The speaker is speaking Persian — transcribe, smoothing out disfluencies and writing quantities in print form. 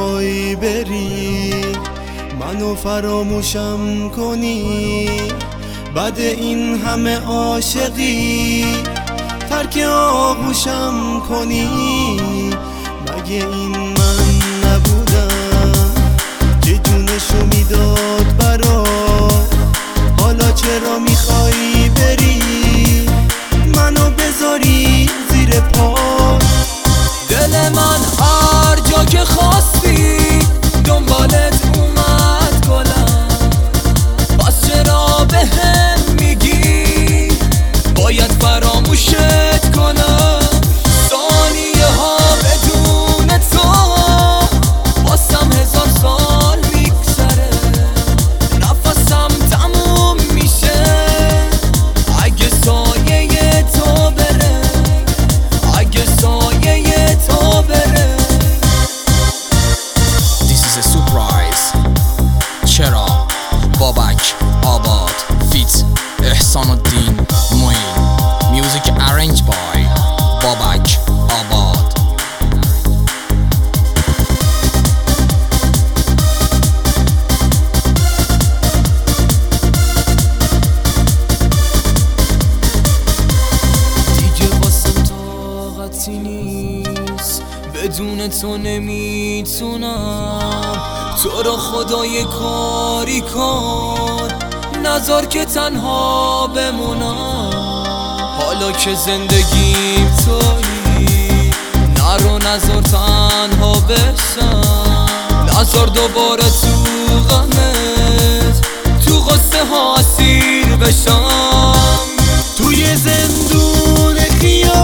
میخوای بری منو فراموشم کنی، بعد این همه عاشقی ترک آغوشم کنی. مگه این من نبودم که جونشو میداد برات؟ حالا چرا میخوای بری منو بذاری زیر پا؟ دل من هر جا که خواستی دنبالت اومد گلم، پس چرا بهم میگی باید فراموشت کنم؟ ثانیه ها بدون تو واسم 1000 سال میگذره، نفسم تموم میشه اگه سایه تو بره، اگه سایه تو بره. This is a surprise. چرا؟ بابک آباد فیت احسان الدین معین. Music arranged by بابک آباد. دیگه واسم طاقتی نیست، بدون تو نمیتونم. تو رو خدای کاری کن، نذار که تنها بمونم. حالا که زندگیم تویی نرو، نذار تنها بشم، نذار دوباره تو غمت تو قصه ها اسیر بشم. توی زندون خیال